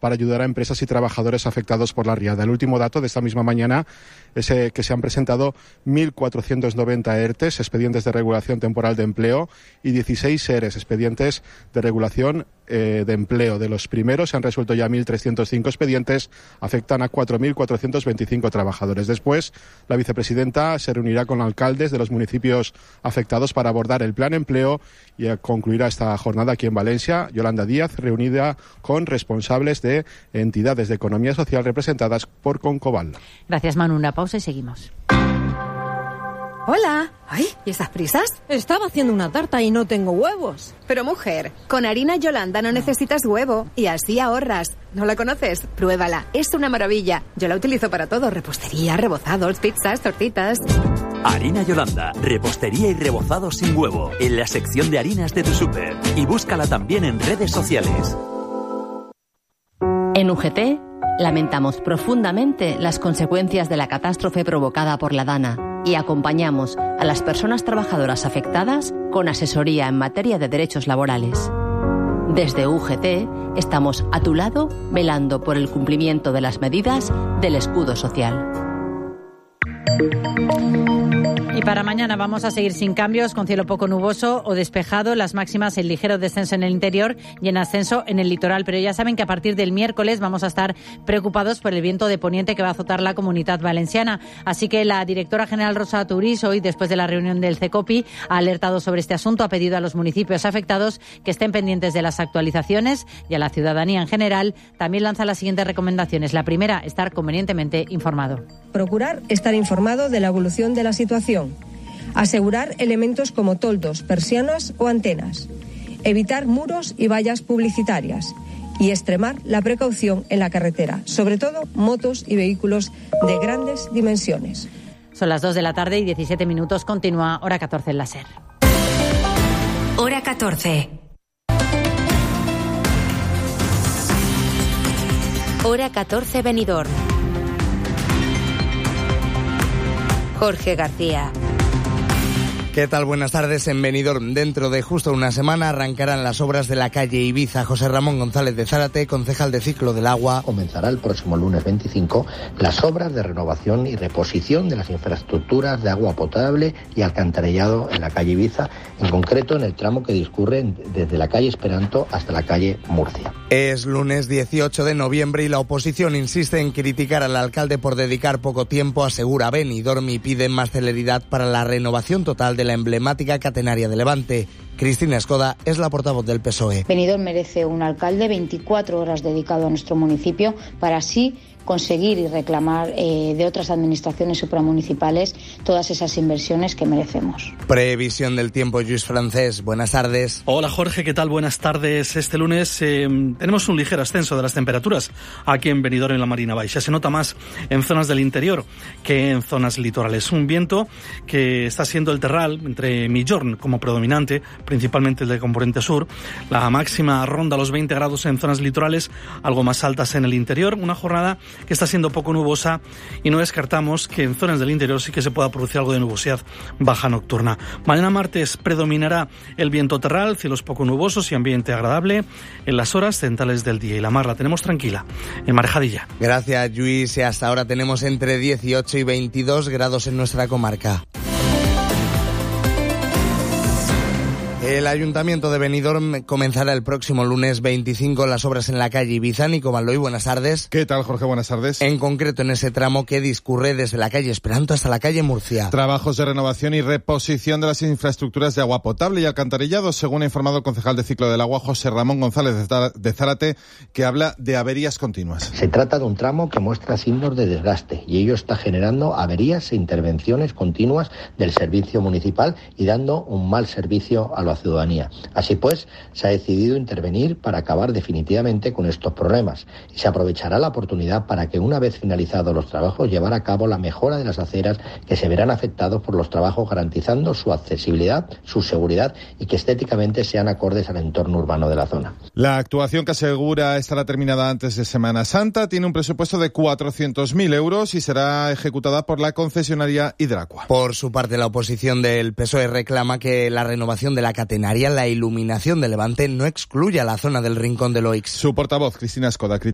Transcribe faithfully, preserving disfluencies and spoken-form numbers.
para ayudar a empresas y trabajadores afectados por la riada. El último dato de esta misma mañana es eh, que se han presentado mil cuatrocientos noventa E R T Es, expedientes de regulación temporal de empleo, y dieciséis E R Es, expedientes de regulación eh, de empleo. De los primeros se han resuelto ya mil trescientos cinco expedientes, afectan a cuatro mil cuatrocientos veinticinco trabajadores. Después, la vicepresidenta se reunirá con alcaldes de los municipios afectados para abordar el plan empleo y concluirá esta jornada aquí en Valencia. Yolanda Díaz, reunida con responsables de entidades de economía social representadas por Concobal. Gracias, Manu. Una pausa y seguimos. Hola. Ay, ¿y esas prisas? Estaba haciendo una tarta y no tengo huevos. Pero mujer, con harina Yolanda no necesitas huevo y así ahorras. ¿No la conoces? Pruébala, es una maravilla. Yo la utilizo para todo, repostería, rebozados, pizzas, tortitas. Harina Yolanda, repostería y rebozado sin huevo, en la sección de harinas de tu súper. Y búscala también en redes sociales. En U G T lamentamos profundamente las consecuencias de la catástrofe provocada por la Dana y acompañamos a las personas trabajadoras afectadas con asesoría en materia de derechos laborales. Desde U G T estamos a tu lado velando por el cumplimiento de las medidas del escudo social. Y para mañana vamos a seguir sin cambios, con cielo poco nuboso o despejado, las máximas en ligero descenso en el interior y en ascenso en el litoral. Pero ya saben que a partir del miércoles vamos a estar preocupados por el viento de poniente que va a azotar la Comunidad Valenciana. Así que la directora general Rosa Turís, hoy después de la reunión del CECOPI, ha alertado sobre este asunto, ha pedido a los municipios afectados que estén pendientes de las actualizaciones y a la ciudadanía en general también lanza las siguientes recomendaciones. La primera, estar convenientemente informado. Procurar estar informado de la evolución de la situación. Asegurar elementos como toldos, persianas o antenas. Evitar muros y vallas publicitarias. Y extremar la precaución en la carretera, sobre todo motos y vehículos de grandes dimensiones. Son las dos de la tarde y diecisiete minutos. Continúa Hora catorce en la SER. Hora catorce. Hora catorce Benidorm. Jorge García. ¿Qué tal? Buenas tardes. En Benidorm, dentro de justo una semana, arrancarán las obras de la calle Ibiza. José Ramón González de Zárate, concejal de Ciclo del Agua. Comenzará el próximo lunes veinticinco las obras de renovación y reposición de las infraestructuras de agua potable y alcantarillado en la calle Ibiza, en concreto en el tramo que discurre desde la calle Esperanto hasta la calle Murcia. Es lunes dieciocho de noviembre y la oposición insiste en criticar al alcalde por dedicar poco tiempo, asegura Benidorm, y pide más celeridad para la renovación total de de la emblemática catenaria de Levante. Cristina Escoda es la portavoz del P S O E. Benidorm merece un alcalde veinticuatro horas dedicado a nuestro municipio para así conseguir y reclamar eh, de otras administraciones supramunicipales todas esas inversiones que merecemos. Previsión del tiempo, Lluís Francés. Buenas tardes. Hola Jorge, ¿qué tal? Buenas tardes. Este lunes eh, tenemos un ligero ascenso de las temperaturas aquí en Benidorm, en la Marina Baixa. Se nota más en zonas del interior que en zonas litorales. Un viento que está siendo el terral entre Millorn como predominante, principalmente el de componente sur. La máxima ronda los veinte grados en zonas litorales, algo más altas en el interior. Una jornada que está siendo poco nubosa y no descartamos que en zonas del interior sí que se pueda producir algo de nubosidad baja nocturna. Mañana martes predominará el viento terral, cielos poco nubosos y ambiente agradable en las horas centrales del día. Y la mar la tenemos tranquila en Marejadilla. Gracias, Lluís. Y hasta ahora tenemos entre dieciocho y veintidós grados en nuestra comarca. El Ayuntamiento de Benidorm comenzará el próximo lunes veinticinco las obras en la calle Ibiza. Nico Manloy, buenas tardes. ¿Qué tal, Jorge? Buenas tardes. En concreto en ese tramo que discurre desde la calle Esperanto hasta la calle Murcia. Trabajos de renovación y reposición de las infraestructuras de agua potable y alcantarillado, según ha informado el concejal de Ciclo del Agua, José Ramón González de Zárate, que habla de averías continuas. Se trata de un tramo que muestra signos de desgaste y ello está generando averías e intervenciones continuas del servicio municipal y dando un mal servicio a la ciudadanía. Así pues, se ha decidido intervenir para acabar definitivamente con estos problemas y se aprovechará la oportunidad para que, una vez finalizados los trabajos, llevar a cabo la mejora de las aceras que se verán afectados por los trabajos, garantizando su accesibilidad, su seguridad y que estéticamente sean acordes al entorno urbano de la zona. La actuación, que asegura estará terminada antes de Semana Santa, tiene un presupuesto de cuatrocientos mil euros y será ejecutada por la concesionaria Hidracua. Por su parte, la oposición del P S O E reclama que la renovación de la catenaria, la iluminación de Levante, no excluya la zona del Rincón del Oix. Su portavoz, Cristina Escoda,